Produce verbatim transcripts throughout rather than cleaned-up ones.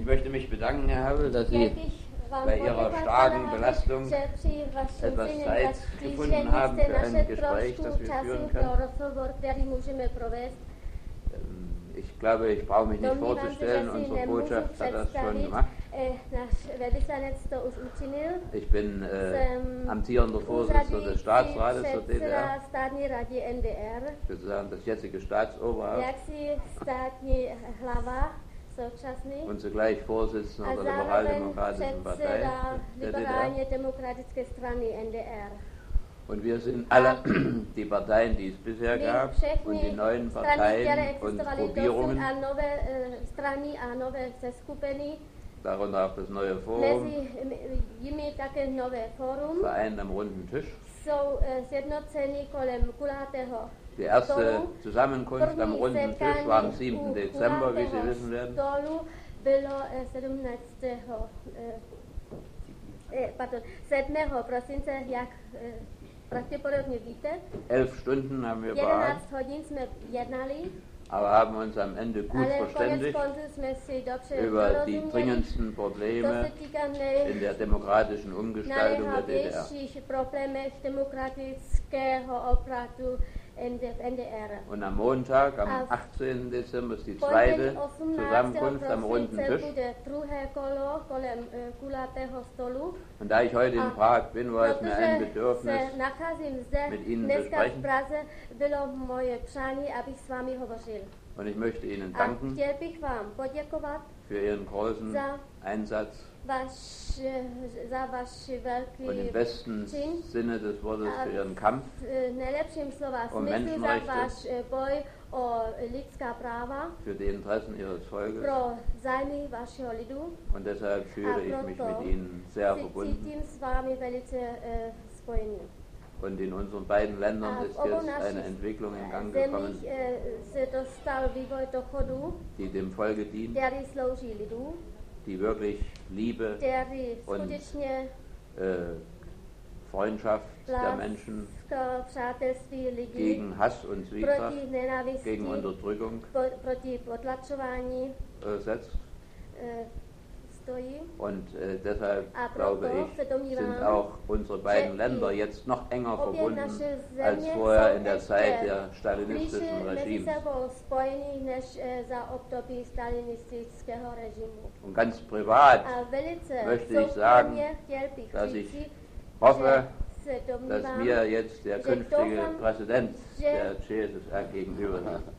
Ich möchte mich bedanken, Herr Havel, dass Sie bei Ihrer starken Belastung etwas Zeit gefunden haben für ein Gespräch, das wir führen können. Ich glaube, ich brauche mich nicht vorzustellen, unsere Botschaft hat das schon gemacht. Ich bin äh, amtierender Vorsitzender des Staatsrates der D D R, sozusagen das jetzige Staatsoberhaupt und zugleich Vorsitzender der Liberaldemokratischen Partei der D D R. Und wir sind alle die Parteien, die es bisher gab, und die neuen Parteien und Gruppierungen, darunter auch das neue Forum, vereint am runden Tisch. Die erste Zusammenkunft am runden Tisch war am siebten Dezember, wie Sie wissen werden. Elf Stunden haben wir behalten, aber haben uns am Ende gut verständigt über die dringendsten Probleme in der demokratischen Umgestaltung der D D R. Und am Montag, am achtzehnten Dezember, ist die zweite Zusammenkunft am runden Tisch. Und da ich heute in Prag bin, war es mir ein Bedürfnis, mit Ihnen zu sprechen. Und ich möchte Ihnen danken für Ihren großen Einsatz und im besten Sinne des Wortes für Ihren Kampf um Menschenrechte, für die Interessen Ihres Volkes. Und deshalb fühle ich mich mit Ihnen sehr verbunden. Und in unseren beiden Ländern ist jetzt eine Entwicklung in Gang gekommen, die dem Volke dient, die wirklich Liebe und äh, Freundschaft der Menschen gegen Hass und Zwietracht, gegen Unterdrückung äh, setzt. Und äh, deshalb, glaube ich, sind auch unsere beiden Länder jetzt noch enger verbunden als vorher in der Zeit der stalinistischen Regimes. Und ganz privat möchte ich sagen, dass ich hoffe, dass mir jetzt der künftige Präsident der C S S R gegenüber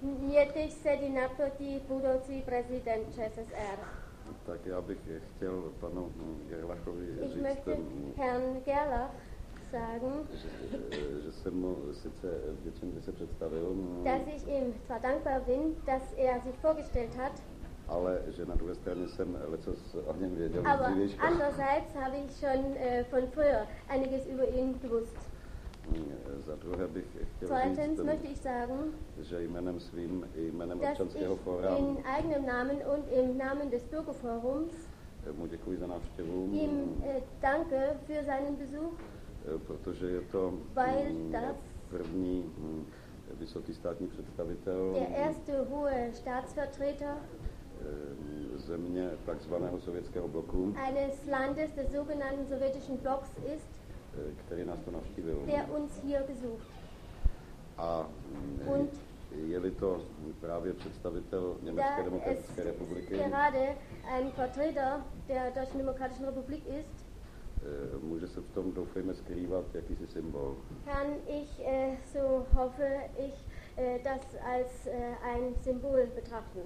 Tak já bych chtěl panu Gerlachovi Ich říct, möchte Herrn Gerlach sagen, že, že jsem mu sice vděčen, že se představil, dass ich ihm zwar dankbar bin, dass er sich vorgestellt hat, ale že na druhé straně jsem lecos o něm věděl z aber dřívějška. andererseits habe ich schon äh, von früher einiges über ihn gewusst. Za druhé bych chtěl Zweitens říct, möchte ich sagen, že jménem svým i jménem dass občanského ich fóra in eigenem Namen und im Namen des Bürgerforums mu děkuji za návštěvu, ihm äh, danke für seinen Besuch, protože je to weil das první vysoký státní představitel der erste hohe Staatsvertreter země takzvaného sovětského bloku, eines Landes des sogenannten sowjetischen Blocks ist, který nás to navštívil. der uns hier besucht. A Und je-li to právě představitel Německé da demokratické es republiky, gerade ein Vertreter der Deutschen Demokratischen Republik ist, může se v tom, doufejme, skrývat jakýsi symbol. kann ich, äh, so hoffe ich, äh, das als äh, ein Symbol betrachten.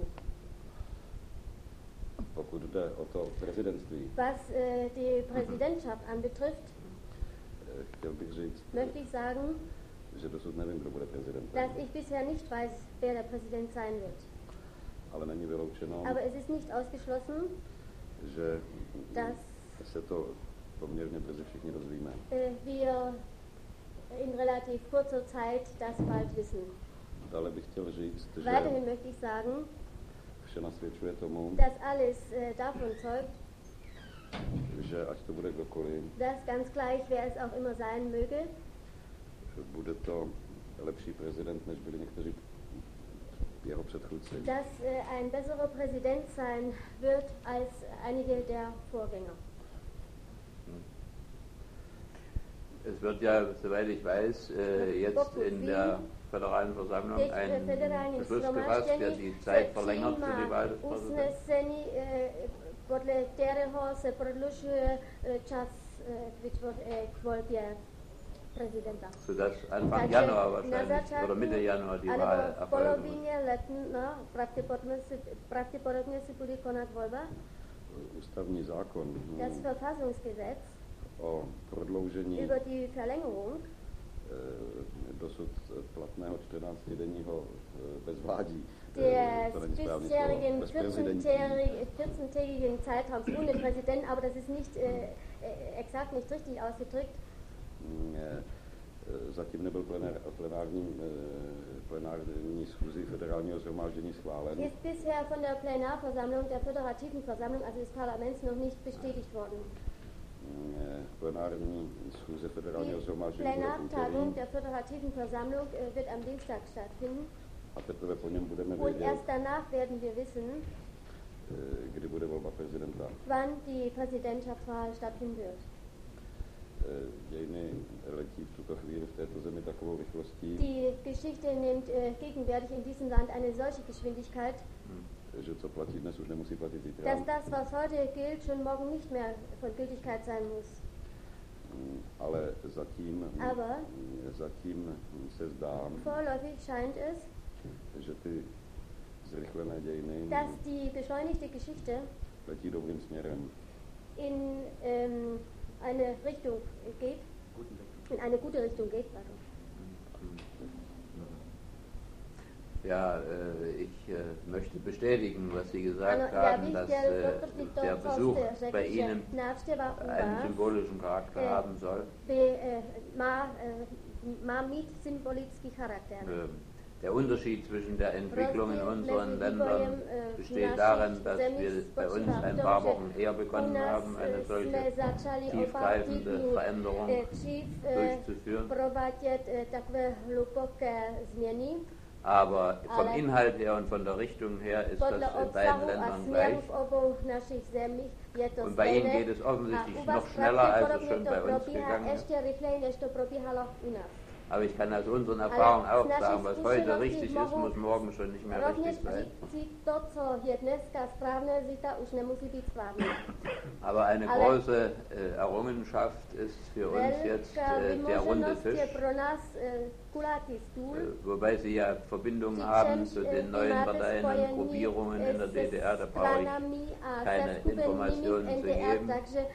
Pokud jde o to prezidentství, Was äh, die Präsidentschaft anbetrifft, chtěl bych říct, möchte ich sagen, že dosud nevím, kdo bude prezidentem, dass ich bisher nicht weiß, wer der Präsident sein wird. ale není vyloučeno, Aber es ist nicht ausgeschlossen, že dass se to poměrně brzy všichni dozvíme. äh, wir in relativ kurzer Zeit das bald wissen. Dále bych chtěl říct, že Weiterhin möchte ich sagen, vše nasvědčuje tomu, dass alles äh, davon zeugt, že ať to bude kdokoliv, dass ganz gleich, wer es auch immer sein möge, bude to lepší prezident, než byli někteří jeho předchůdci. Dass äh, ein besserer Präsident sein wird als einige der Vorgänger. Es wird ja, soweit ich weiß, äh, jetzt in der Föderalen Versammlung ein Beschluss gefasst, der die Zeit verlängert für die Wahl des Präsidenten. Podle kterého se prodlužuje čas k volbě prezidenta. Sodass Anfang Januar wahrscheinlich oder Mitte Januar die Wahl erfolgen. V polovině ledna pravděpodobně se bude konat volba. Ústavní zákon Das Verfassungsgesetz o prodloužení über die Verlängerung dosud platného čtrnáctidenního bezvládí. Des bisherigen vierzehntägigen Zeitraums ohne Präsidenten, aber das ist nicht äh, exakt nicht richtig ausgedrückt. Zatím nebyl plenár, plenární, plenární schůzi federálního shromáždění schválen. Ist bisher von der Plenarversammlung der föderativen Versammlung, also des Parlaments, noch nicht bestätigt worden. Plenární schůze federálního shromáždění. Die Plenartagung der föderativen Versammlung äh, wird am Dienstag stattfinden. A teprve po něm budeme Und vědět, erst danach werden wir wissen, kdy bude volba prezidenta. Wann die Präsidentschaftswahl stattfinden wird. Dějiny letí v tuto chvíli v této zemi takovou rychlostí. Die Geschichte nimmt äh, gegenwärtig in diesem Land eine solche Geschwindigkeit, že co platí dnes, už nemusí platit zítra. dass das, was heute gilt, schon morgen nicht mehr von Gültigkeit sein muss. Ale zatím, Aber zatím se zdá, vorläufig scheint es, že ty zrychlené dějiny dass die beschleunigte Geschichte letí dobrým směrem. in ähm, eine Richtung geht, in eine gute Richtung geht. Pardon. Ja, äh, ich äh, möchte bestätigen, was Sie gesagt haben, dass äh, der Besuch bei Ihnen einen symbolischen Charakter haben soll. Der Unterschied zwischen der Entwicklung in unseren Ländern besteht darin, dass wir bei uns ein paar Wochen eher begonnen haben, eine solche tiefgreifende Veränderung durchzuführen. Aber vom Inhalt her und von der Richtung her ist das in beiden Ländern gleich. Und bei Ihnen geht es offensichtlich noch schneller, als es schon bei uns gegangen ist. Aber ich kann aus unseren Erfahrungen auch sagen, was heute richtig ist, muss morgen schon nicht mehr richtig sein. Aber eine große äh, Errungenschaft ist für uns jetzt äh, der runde Tisch, äh, wobei Sie ja Verbindungen haben zu den neuen Parteien und Gruppierungen in der D D R, da brauche ich keine Informationen zu geben.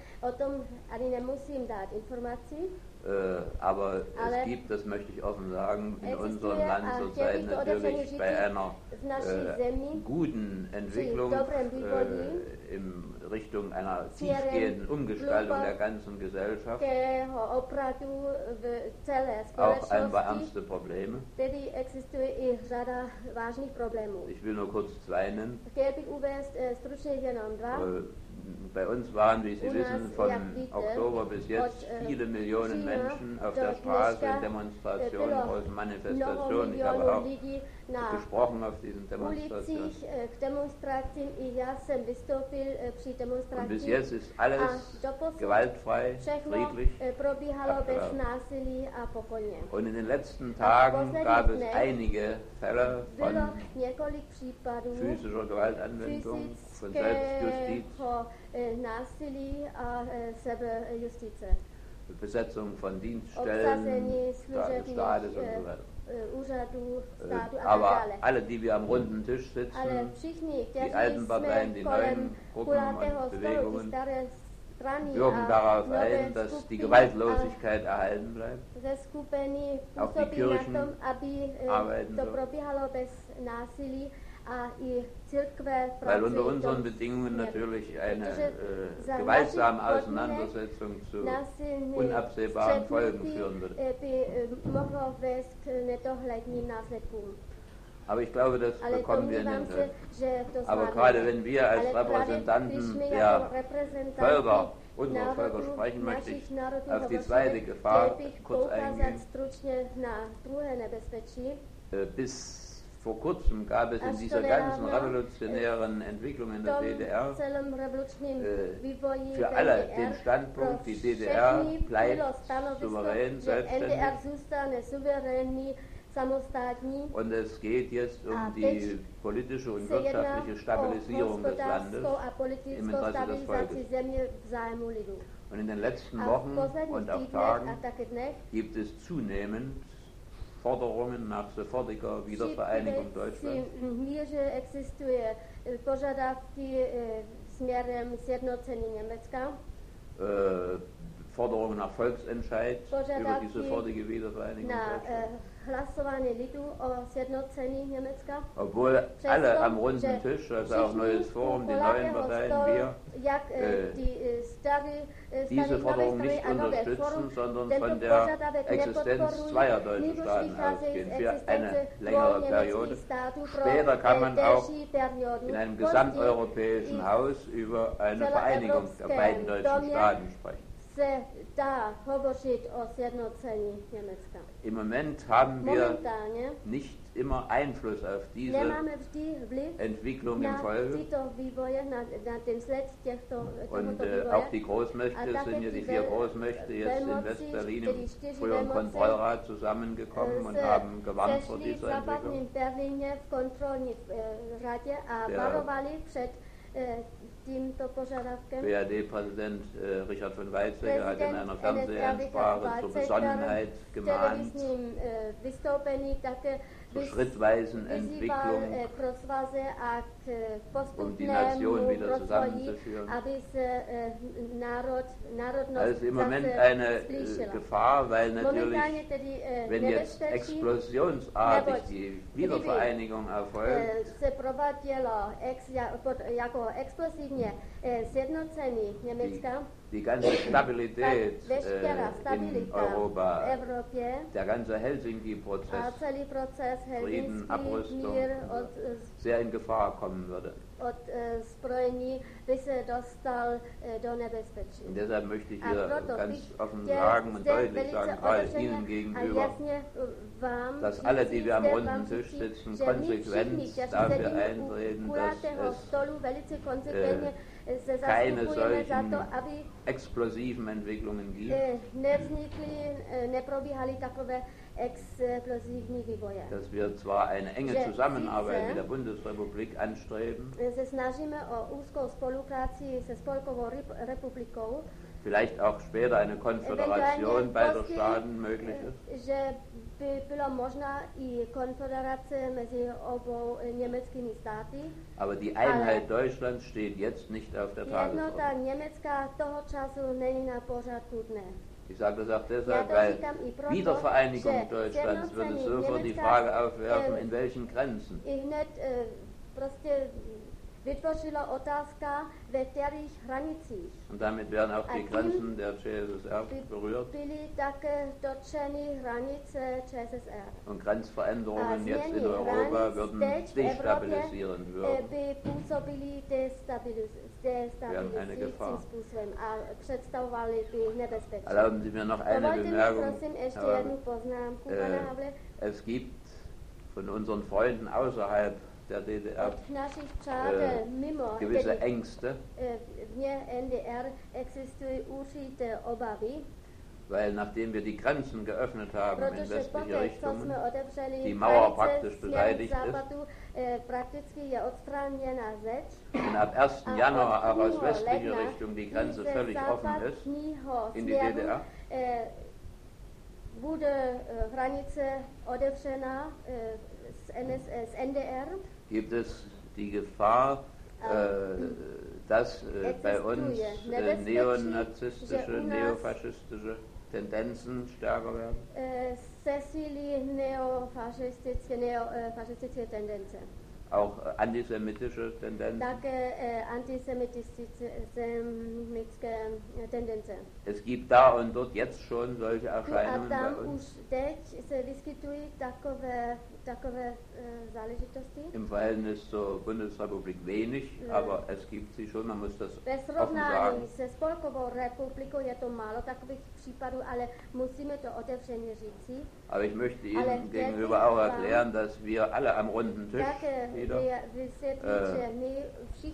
Äh, aber Ale es gibt, das möchte ich offen sagen, in unserem Land zurzeit natürlich bei einer äh, guten Entwicklung äh, in Richtung einer tiefgehenden Umgestaltung der ganzen Gesellschaft auch ein paar ernste Probleme. Ich will nur kurz zwei nennen. Bei uns waren, wie Sie wissen, von Oktober bis jetzt viele Millionen Menschen auf der Straße in Demonstrationen, großen Manifestationen. Ich habe auch gesprochen auf diesen Demonstrationen. Und bis jetzt ist alles gewaltfrei, friedlich abgelaufen. Und in den letzten Tagen gab es einige Fälle von physischer Gewaltanwendung, von Selbstjustiz, Besetzung von Dienststellen des Staates und so weiter. Aber alle, die wir am runden Tisch sitzen, die alten Parteien, die neuen Gruppen und Bewegungen, wirken darauf ein, dass die Gewaltlosigkeit erhalten bleibt. Auch die Kirchen arbeiten so. Weil unter unseren Bedingungen natürlich eine äh, gewaltsame Auseinandersetzung zu unabsehbaren Folgen führen würde. Aber ich glaube, das bekommen wir in den Griff. Aber gerade wenn wir als Repräsentanten der Völker, unserer Völker sprechen, möchte ich auf die zweite Gefahr kurz eingehen. Bis vor kurzem gab es in dieser ganzen revolutionären Entwicklung in der D D R äh, für alle den Standpunkt, die D D R bleibt souverän, selbstständig. Und es geht jetzt um die politische und wirtschaftliche Stabilisierung des Landes im Interesse des Volkes. Und in den letzten Wochen und auch Tagen gibt es zunehmend Forderungen nach sofortiger Wiedervereinigung Deutschlands. Äh, Forderungen nach Volksentscheid über die sofortige Wiedervereinigung Deutschlands. Obwohl alle am runden Tisch, also auch Neues Forum, die neuen Parteien, wir, äh, diese Forderung nicht unterstützen, sondern von der Existenz zweier deutscher Staaten ausgehen für eine längere Periode. Später kann man auch in einem gesamteuropäischen Haus über eine Vereinigung der beiden deutschen Staaten sprechen. Im Moment haben wir nicht immer Einfluss auf diese Entwicklung im Volk. Und äh, auch die Großmächte sind ja, die vier Großmächte jetzt in Westberlin im früheren Kontrollrat zusammengekommen und haben gewarnt vor dieser Entwicklung. Der B R D-Präsident äh, Richard von Weizsäcker hat in einer Fernsehansprache zur Besonnenheit gemahnt, zur schrittweisen Entwicklung, um die Nation wieder zusammenzuführen. Also im Moment eine äh, Gefahr, weil natürlich, wenn jetzt explosionsartig die Wiedervereinigung erfolgt, die, die ganze Stabilität äh, in Europa, der ganze Helsinki-Prozess, Frieden, Abrüstung, sehr in Gefahr kommen würde. Und deshalb möchte ich hier ganz offen sagen und deutlich sagen, gerade Ihnen gegenüber, dass alle, die wir am runden Tisch sitzen, konsequent dafür eintreten, dass es äh, keine solchen explosiven Entwicklungen gibt. Dass wir zwar eine enge Zusammenarbeit mit der Bundesrepublik anstreben, vielleicht auch später eine Konföderation beider Staaten möglich ist. Aber die Einheit Deutschlands steht jetzt nicht auf der Tagesordnung. Ich sage das auch deshalb, weil Wiedervereinigung Deutschlands würde sofort die Frage aufwerfen, in welchen Grenzen. Und damit werden auch die Grenzen der C S S R berührt. Und Grenzveränderungen jetzt in Europa würden destabilisieren, würden. Wären eine Gefahr. Erlauben Sie mir noch eine Bemerkung. Äh, es gibt von unseren Freunden außerhalb der D D R äh, gewisse Ängste, weil nachdem wir die Grenzen geöffnet haben in westliche Richtungen, die Mauer praktisch beseitigt ist und ab ersten Januar auch aus westlicher Richtung die Grenze völlig offen ist in die D D R, wurde Hranice otevřena z N D R. Gibt es die Gefahr, äh, dass äh, bei uns äh, neonazistische, neofaschistische Tendenzen stärker werden? Zesílí neofašistické, neofašistické tendence. Auch äh, antisemitische Tendenzen? Také äh, antisemitische Tendenzen. Es gibt da und dort jetzt schon solche Erscheinungen bei uns. im Verhältnis zur Bundesrepublik wenig, aber es gibt sie schon, man muss das offen sagen. Se Spolkovou republikou je to málo takových případů, ale musíme to otevřeně říci. Aber ich möchte Ihnen gegenüber auch erklären, dass wir alle am runden Tisch wieder äh,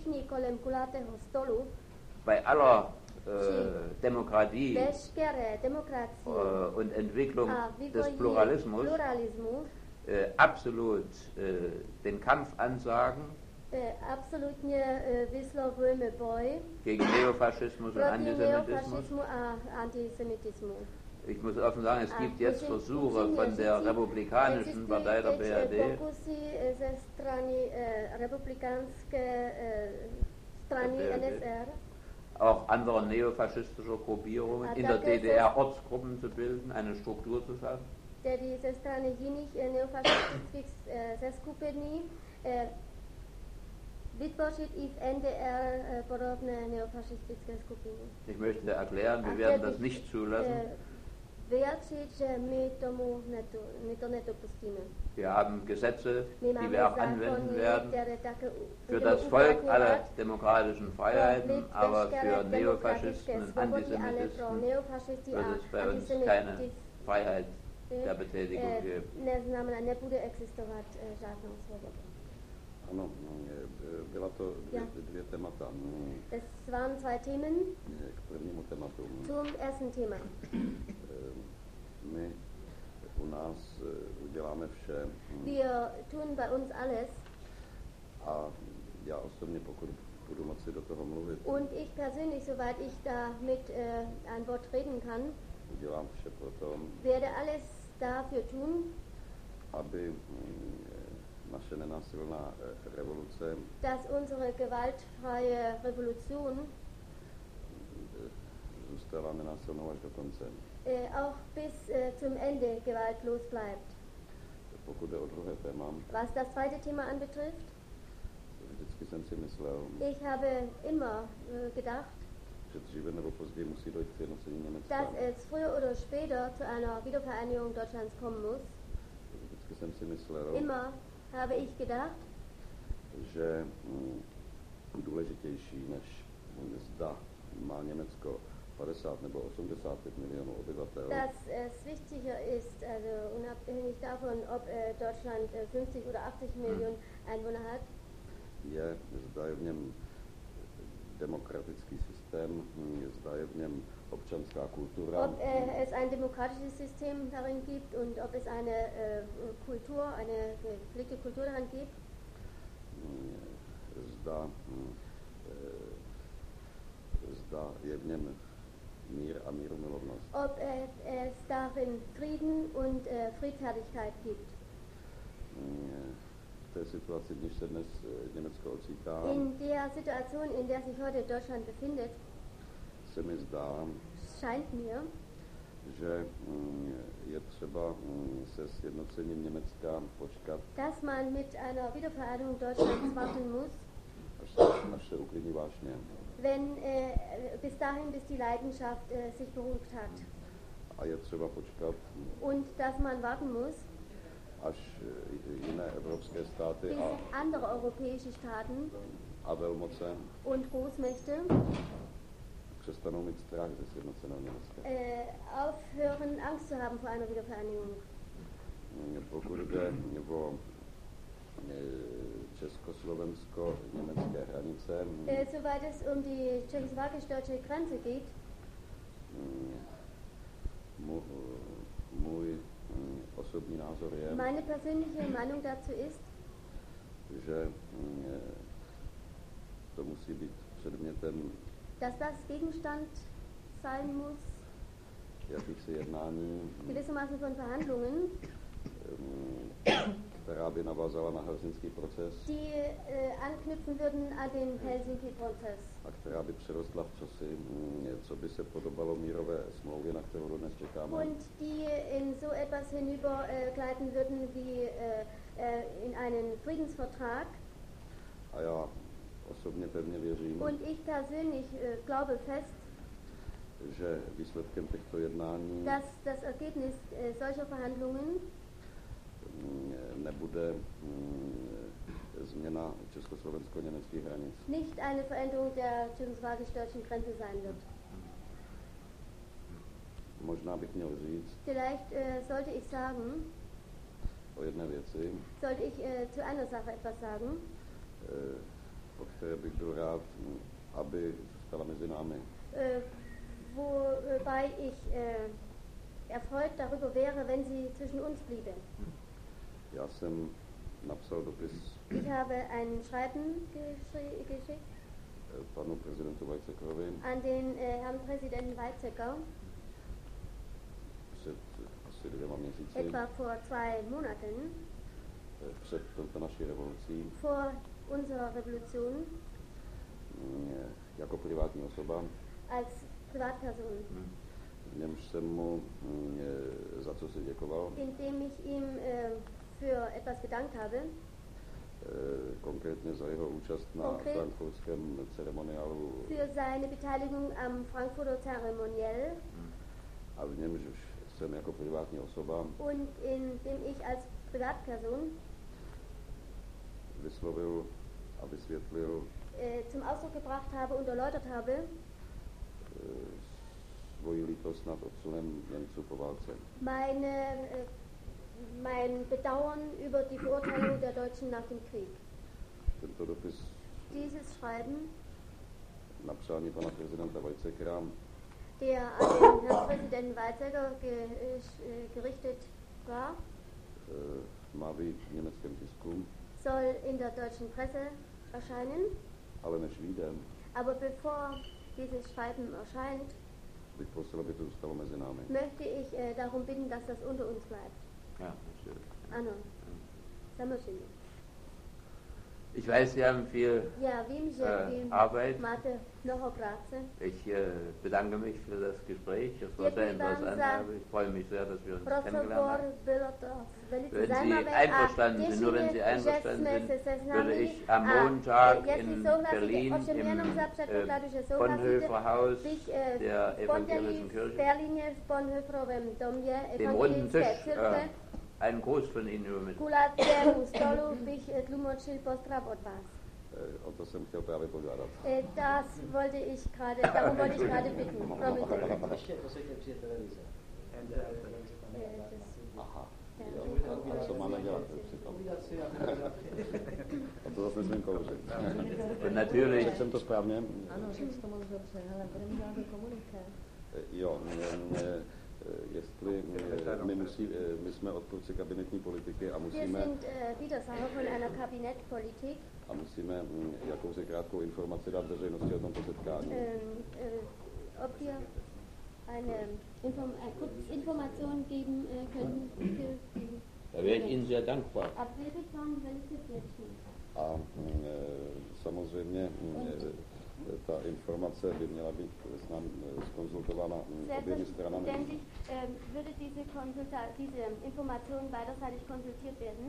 bei aller äh, Demokratie äh, und Entwicklung des Pluralismus äh, absolut äh, den Kampf ansagen gegen Neofaschismus und Antisemitismus. Ich muss offen sagen, es gibt jetzt Versuche von der Republikanischen Partei der B R D, auch anderer neofaschistischer Gruppierungen in der D D R Ortsgruppen zu bilden, eine Struktur zu schaffen. Ze strany jiných neofašistických seskupení vytvořit i v N D R podobné neofašistické skupiny. Ich möchte erklären, wir werden das nicht zulassen. Vyjádřit, že my, tomu netu, my to nedopustíme. Wir haben Gesetze, die wir auch anwenden werden, für das Volk aller demokratischen Freiheiten, aber für Neofaschisten und Antisemitisten wird es bei uns keine Freiheit der Betätigung geben. Nebude existovat žádnou svobodu. Ano, byla to dvě, dvě témata. Es waren zwei Themen. K prvnímu tématu. Zum ersten Thema. My u nás uděláme vše. Wir tun bei uns alles. A já osobně, pokud budu moci do toho mluvit. Und ich persönlich, soweit ich da mit äh, ein Wort reden kann, udělám vše pro to, werde alles dafür tun, aby naše nenásilná revoluce, dass unsere gewaltfreie Revolution zůstala nenásilnou až do konce. Äh, auch bis äh, zum Ende gewaltlos bleibt. Pokud jde o druhé téma, was das zweite Thema anbetrifft, vždycky jsem si myslel, ich habe immer äh, gedacht, že dříve nebo později musí dojít k sjednocení Německa. Dass es früher oder später zu einer Wiedervereinigung Deutschlands kommen muss. Vždycky jsem si myslel, immer habe ich gedacht, že mm, důležitější než zda má Německo padesát nebo osmdesát pět milionů obyvatel. Dass es wichtiger ist, also unabhängig davon, ob äh, Deutschland äh, fünfzig oder achtzig Millionen Einwohner hat, je, zda je v něm demokratický systém, zda je v něm občanská kultura. Ob äh, es ein demokratisches System darin gibt und ob es eine äh, Kultur, eine gepflegte Kultur darin gibt. Zda, äh, zda je v něm mír a mírumilovnost. Ob äh, es darin Frieden und äh, Friedfertigkeit gibt. V té situaci, v níž se dnes Německo ocitá, in der Situation, in der sich heute Deutschland befindet, se mi zdá, scheint mir, že je třeba se sjednocením Německa počkat, dass man mit einer Wiedervereinigung Deutschlands warten muss, až, až se uklidní vášně. Wenn äh, bis dahin, bis die Leidenschaft äh, sich beruhigt hat. A je třeba počkat, und dass man warten muss, až jiné evropské státy bis a, andere europäische Staaten a velmoce und Großmächte přestanou mít strach ze sjednoceného Německa. Äh, aufhören, Angst zu haben vor einer Wiedervereinigung. Pokud jde o československo-německé hranice, äh, soweit es um die tschechoslawisch-deutsche Grenze geht, můj, můj osobní názor je, meine persönliche Meinung dazu ist, že to musí být předmětem, dass das Gegenstand sein muss, jakýchsi jednání, gewissermaßen von Verhandlungen, která by navázala na helsinský proces, die äh, anknüpfen würden an den Helsinki-Prozess. A která by přerostla v časy, co by se podobalo mírové smlouvě, na kterou dnes čekáme. Und die in so etwas hinübergleiten äh, würden wie äh, in einen Friedensvertrag. A já osobně pevně věřím, und ich persönlich äh, glaube fest, že výsledkem těchto jednání dass das Ergebnis äh, solcher Verhandlungen nebude změna československo-německých hranic. Nicht eine Veränderung der tschechoslawisch-deutschen Grenze sein wird. Možná bych měl říct Vielleicht äh, sollte ich sagen, o jedné věci, sollte ich äh, zu einer Sache etwas sagen, äh, o které bych byl rád, aby zůstala mezi námi. Äh, wobei ich äh, erfreut darüber wäre, wenn sie zwischen uns bliebe. Já jsem napsal dopis Ich habe ein Schreiben geschickt panu prezidentu Weizsäckerovi an den äh, Herrn Präsidenten Weizsäcker před asi dvěma měsíci, etwa vor zwei Monaten, před touto naší revolucí, vor unserer Revolution, jako privátní osoba, als Privatperson, v němž jsem mu za co si děkoval, indem ich ihm äh, für etwas gedankt habe, konkrétně za jeho účast na Konkret frankfurtském ceremoniálu, für seine Beteiligung am Frankfurter Zeremoniell, a v němž jsem jako privátní osoba und indem ich als Privatperson vyslovil a vysvětlil äh, zum Ausdruck gebracht habe und erläutert habe, svoji lítost nad odsunem Němců po válce. Meine, äh, mein Bedauern über die Verurteilung der Deutschen nach dem Krieg. Tento dopis Dieses Schreiben, na přání pana prezidenta Weizsäckera, der an den Herrn Präsidenten Weizsäcker ge, äh, gerichtet war, má být v německém tisku, soll in der deutschen Presse erscheinen. ale než vyjde, Aber bevor dieses Schreiben erscheint, bych prosil, aby to zůstalo mezi námi. möchte ich äh, darum bitten, dass das unter uns bleibt. Ja, natürlich. Ano, samozřejmě. Ich weiß, Sie haben viel Ja, vím, že äh, vy Arbeit. máte mnoho práce. Ich äh, bedanke mich für das Gespräch. Es war sehr Děkuji vám interessant. za Aber ich freue mich sehr, dass wir uns kennengelernt rozhovor, haben. bylo to velice Wenn Sie zajímavé a einverstanden sind, těší nur wenn mě, Sie že einverstanden jsme sind, se würde seznámili ich am a Montag jestli in souhlasíte, Berlin ovšem jenom im za předpokladu, že äh, souhlasíte, Bonhoeffer Haus bych äh, der v pondělí Evangelischen v Kirche Berlíně v Bonhoefferovém domě dem runden evangelické Tisch církve äh, einen Gruß von Ihnen übermitteln. kulatkému stolu bych äh, tlumočil pozdrav od vás. O to jsem chtěl právě požádat. Äh, Das wollte ich gerade, darum wollte ich gerade bitten. Promiňte. Aha. A co máme dělat přitom? A to zase nesmím kouřit. Und natürlich. Řekl jsem to správně? Ano, řekl to moc dobře, hele, budeme dělat do komuniké. Jo, jestli my, musí, my jsme odpůrci kabinetní politiky a Wir musíme, sind äh, Widersacher von einer Kabinettpolitik. a musíme jakousi krátkou informaci dát veřejnosti o tomto setkání. Ähm, äh, ob wir eine Inform äh, Kurzinformation geben äh, können für die. Da wäre ich Ihnen sehr dankbar. Ab wäre ich dann velice vděčný. A e, samozřejmě e, ta informace by měla být s námi skonzultována oběmi stranami. Selbstverständlich äh, würde diese, Konsulta- diese Information beiderseitig konsultiert werden.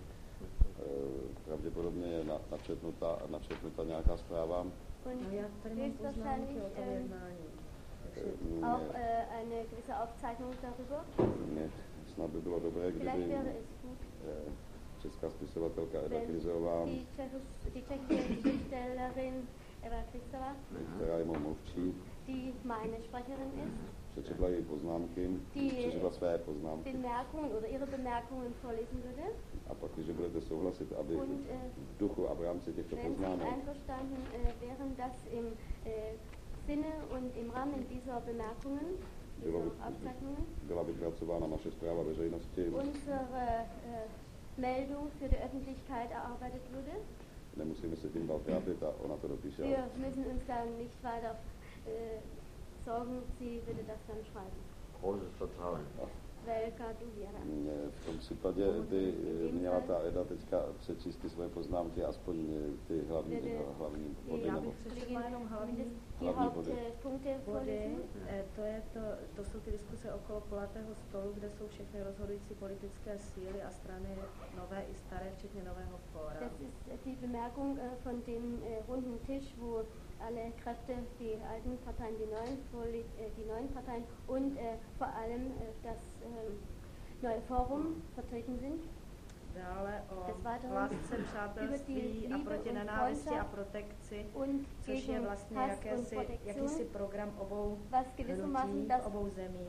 Pravděpodobně je na, načetnuta, načetnuta nějaká zpráva. Und No, já tady mám poznámky o tom jednání. äh, auch äh, eine gewisse Aufzeichnung darüber. Snad by bylo dobré, Vielleicht kdyby wäre es gut, eh, česká spisovatelka Eda wenn Kryzová, die, Tschechos- die tschechische Schriftstellerin Eva Kryzová, která je mou mluvčí, die meine Sprecherin ist, přečetla její poznámky, Die přečetla své poznámky. Bemerkungen oder ihre Bemerkungen vorlesen würde. A pak, když budete souhlasit, aby Und äh, v duchu a v rámci těchto wenn Sie poznámek einverstanden äh, wären, dass im äh, Sinne und im Rahmen dieser Bemerkungen, Bylo dieser by- Aufzeichnungen, byla vypracována naše zpráva veřejnosti. unsere äh, Meldung für die Öffentlichkeit erarbeitet würde. Nemusíme se tím dál trápit a ona to dopíše. Wir müssen uns dann nicht weiter äh, sorgen, sie würde das dann schreiben. Großes Vertrauen. Velká důvěra. V tom případě by měla ta Eda teďka přečíst ty svoje poznámky, aspoň ty hlavní, hlavní body. Já Nebo bych přečetla jenom hlavní Die Hlavní body. Hauptpunkte body. vorlesen. Eh, To, je to, to jsou ty diskuse okolo kulatého stolu, kde jsou všechny rozhodující politické síly a strany nové i staré, včetně Nového fóra. Das ist die Bemerkung äh, von dem äh, runden Tisch, wo alle Kräfte, die alten Parteien, die neuen, Poli- äh, die neuen Parteien und äh, vor allem äh, das äh, neue Forum vertreten sind. dále o lásce, přátelství a proti nenávisti a protekci, což je vlastně jakési, jakýsi program obou hnutí, obou zemí.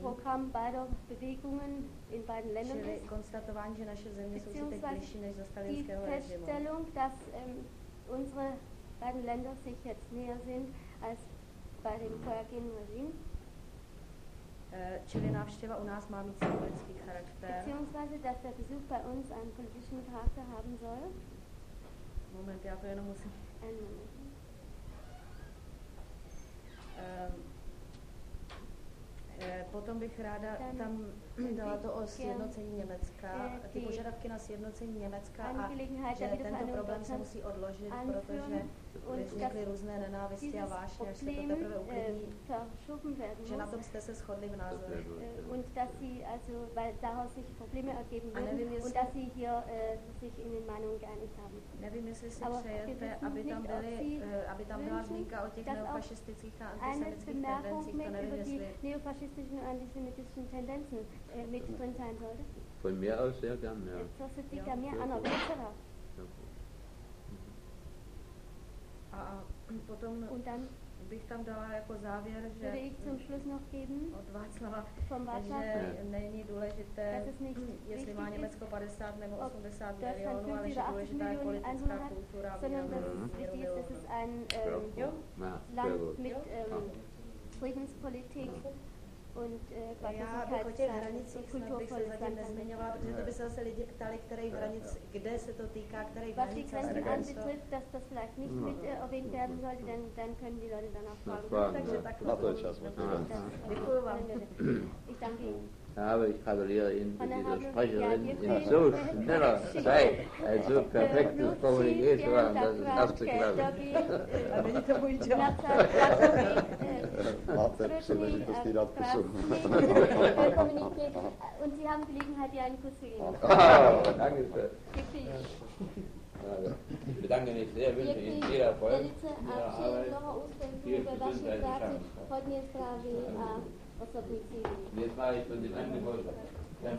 Čili konstatování, že naše země jsou si teď bližší než za stalinského režimu. Unsere beiden Länder sich jetzt näher sind als bei dem vorhergehenden Regime. Čili návštěva u nás má mít symbolický charakter. Beziehungsweise, dass der Besuch bei uns einen politischen Charakter haben soll. Moment, já to jenom musím. Einen Moment. Um, Potom bych ráda tam dala to o sjednocení Německa, ty požadavky na sjednocení Německa a že tento problém se musí odložit, protože vznikly různé nenávisti a vášně, až se to teprve uklidní, že na tom jste se shodli v názorech. A nevím, jestli, nevím, jestli si přejete, aby tam, byly, aby tam byla zmínka o těch neofašistických a antisemitských tendencích, to nevím, jestli... neofaschistischen und antisemitischen Tendenzen äh, mit drin sein sollte? Von mir aus sehr gern, ja. To se týká mě, ano, velice. A potom bych tam dala jako závěr, že od Václava, že není důležité, jestli má Německo padesát nebo osmdesát milionů, ale že důležitá je politická kultura a Friedenspolitik und äh, já bych o těch hranicích snad bych se zatím nezmiňovala, protože to by se zase lidi ptali, kterých hranic, kde se to týká, kterých hranic. Was die Grenzen anbetrifft, dass das vielleicht nicht mit äh, erwähnt werden sollte, dann, dann können die Leute danach fragen. Takže takhle. Na to je čas. Děkuji vám. Ich danke Ihnen. Ja, aber ich gratuliere Ihnen zu dieser Sprecherin in so schneller Zeit, ein so perfektes Kommuniqué zu haben, das ist erste Klasse. Máte příležitost dát pusu. Und Sie haben Gelegenheit, dir einen Kuss zu geben. Ah, danke schön. Ich bedanke mich sehr, wünsche Ihnen viel Erfolg in Ihrer Arbeit, viel Gesundheit und Chance. Jetzt mache ich von dem Angebot kein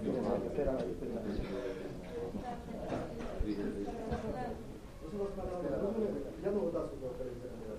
Я одну отазку